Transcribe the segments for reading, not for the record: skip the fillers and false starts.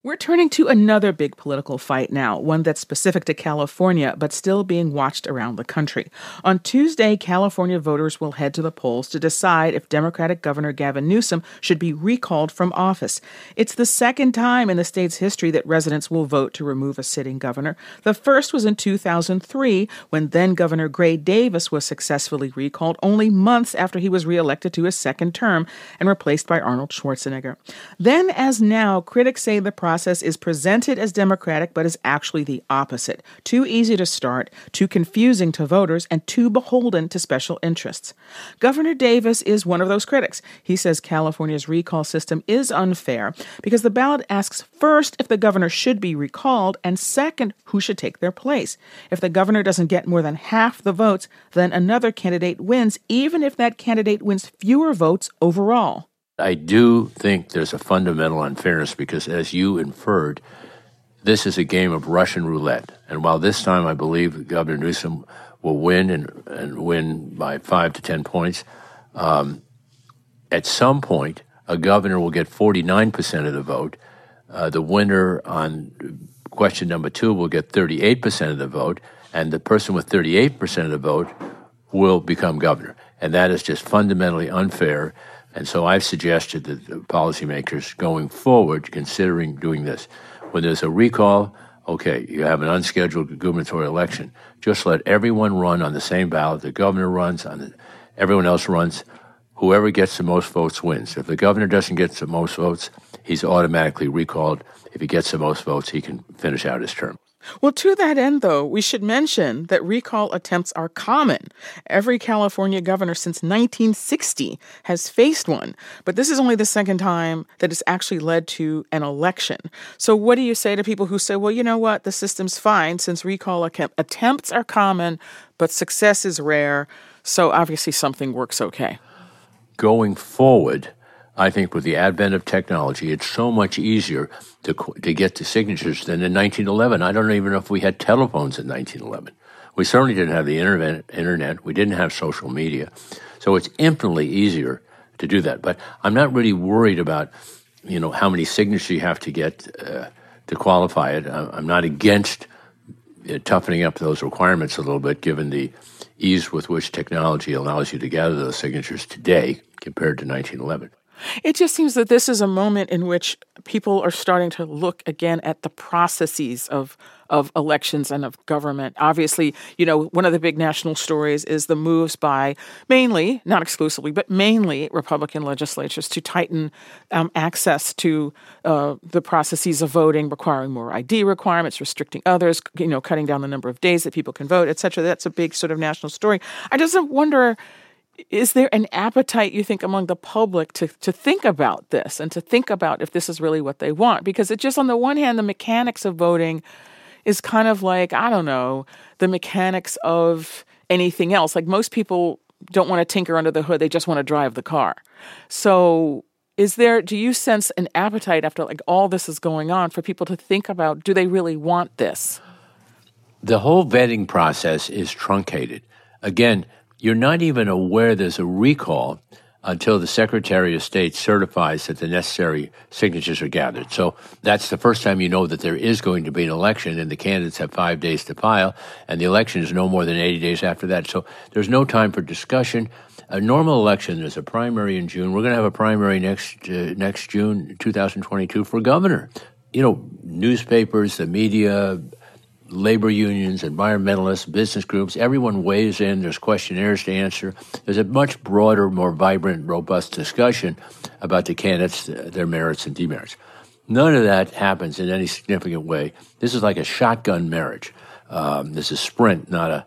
We're turning to another big political fight now, one that's specific to California, but still being watched around the country. On Tuesday, California voters will head to the polls to decide if Democratic Governor Gavin Newsom should be recalled from office. It's the second time in the state's history that residents will vote to remove a sitting governor. The first was in 2003, when then-Governor Gray Davis was successfully recalled only months after he was reelected to his second term and replaced by Arnold Schwarzenegger. Then, as now, critics say the process is presented as Democratic, but is actually the opposite. Too easy to start, too confusing to voters, and too beholden to special interests. Governor Davis is one of those critics. He says California's recall system is unfair because the ballot asks first if the governor should be recalled, and second, who should take their place. If the governor doesn't get more than half the votes, then another candidate wins, even if that candidate wins fewer votes overall. I do think there's a fundamental unfairness because, as you inferred, this is a game of Russian roulette. And while this time I believe Governor Newsom will win and win by 5 to 10 points, at some point a governor will get 49% of the vote. The winner on question number 2 will get 38% of the vote, and the person with 38% of the vote will become governor. And that is just fundamentally unfair. And so I've suggested that the policymakers going forward, considering doing this, when there's a recall, okay, you have an unscheduled gubernatorial election, just let everyone run on the same ballot. The governor runs, everyone else runs. Whoever gets the most votes wins. If the governor doesn't get the most votes, he's automatically recalled. If he gets the most votes, he can finish out his term. Well, to that end, though, we should mention that recall attempts are common. Every California governor since 1960 has faced one, but this is only the second time that it's actually led to an election. So what do you say to people who say, well, you know what, the system's fine since recall attempts are common, but success is rare, so obviously something works okay? Going forward, I think with the advent of technology, it's so much easier to get the signatures than in 1911. I don't even know if we had telephones in 1911. We certainly didn't have the internet. We didn't have social media. So it's infinitely easier to do that. But I'm not really worried about, how many signatures you have to get to qualify it. I'm not against toughening up those requirements a little bit, given the ease with which technology allows you to gather those signatures today compared to 1911. It just seems that this is a moment in which people are starting to look again at the processes of elections and of government. Obviously, one of the big national stories is the moves by mainly, not exclusively, but mainly Republican legislatures to tighten access to the processes of voting, requiring more ID requirements, restricting others, cutting down the number of days that people can vote, et cetera. That's a big sort of national story. I just wonder, is there an appetite, you think, among the public to think about this and to think about if this is really what they want? Because it just, on the one hand, the mechanics of voting is kind of like, I don't know, the mechanics of anything else. Like most people don't want to tinker under the hood. They just want to drive the car. So do you sense an appetite after all this is going on for people to think about, do they really want this? The whole vetting process is truncated. Again, you're not even aware there's a recall until the Secretary of State certifies that the necessary signatures are gathered. So that's the first time you know that there is going to be an election, and the candidates have 5 days to file, and the election is no more than 80 days after that. So there's no time for discussion. A normal election, there's a primary in June. We're going to have a primary next June 2022 for governor. Newspapers, the media, labor unions, environmentalists, business groups, everyone weighs in. There's questionnaires to answer. There's a much broader, more vibrant, robust discussion about the candidates, their merits and demerits. None of that happens in any significant way. This is like a shotgun marriage. This is a sprint, not a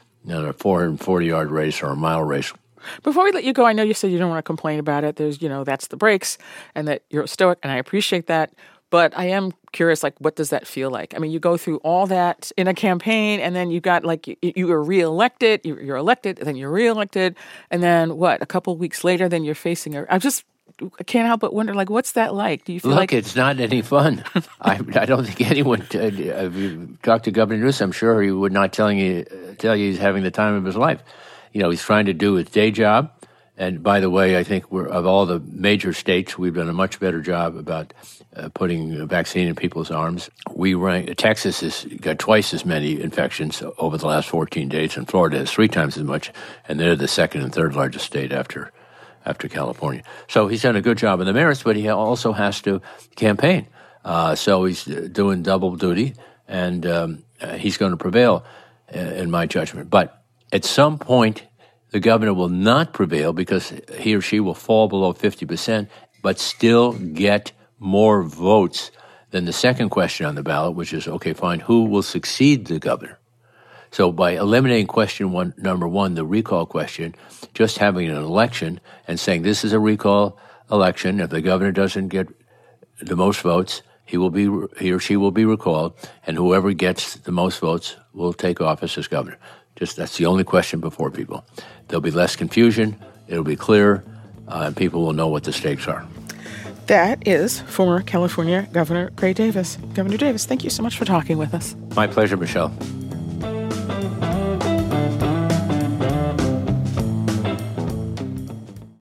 440-yard race or a mile race. Before we let you go, I know you said you don't want to complain about it. There's, that's the breaks, and that you're a stoic, and I appreciate that. But I am curious, what does that feel like? I mean, you go through all that in a campaign, and then you got, you were reelected, you're elected, and then you're reelected, and then a couple of weeks later, then you're facing I can't help but wonder, what's that like? Do you feel Look, it's not any fun. I don't think anyone, if you talk to Governor Newsom, I'm sure he would not tell you he's having the time of his life. He's trying to do his day job, And by the way, I think of all the major states, we've done a much better job about putting a vaccine in people's arms. Texas has got twice as many infections over the last 14 days, and Florida has 3 times as much, and they're the second and third largest state after California. So he's done a good job in the merits, but he also has to campaign. So he's doing double duty, and he's going to prevail, in my judgment. But at some point, the governor will not prevail because he or she will fall below 50%, but still get more votes than the second question on the ballot, which is, okay, fine, who will succeed the governor? So by eliminating number one, the recall question, just having an election and saying this is a recall election, if the governor doesn't get the most votes, he or she will be recalled, and whoever gets the most votes will take office as governor. That's the only question before people. There'll be less confusion, it'll be clear, and people will know what the stakes are. That is former California Governor Gray Davis. Governor Davis, thank you so much for talking with us. My pleasure, Michelle.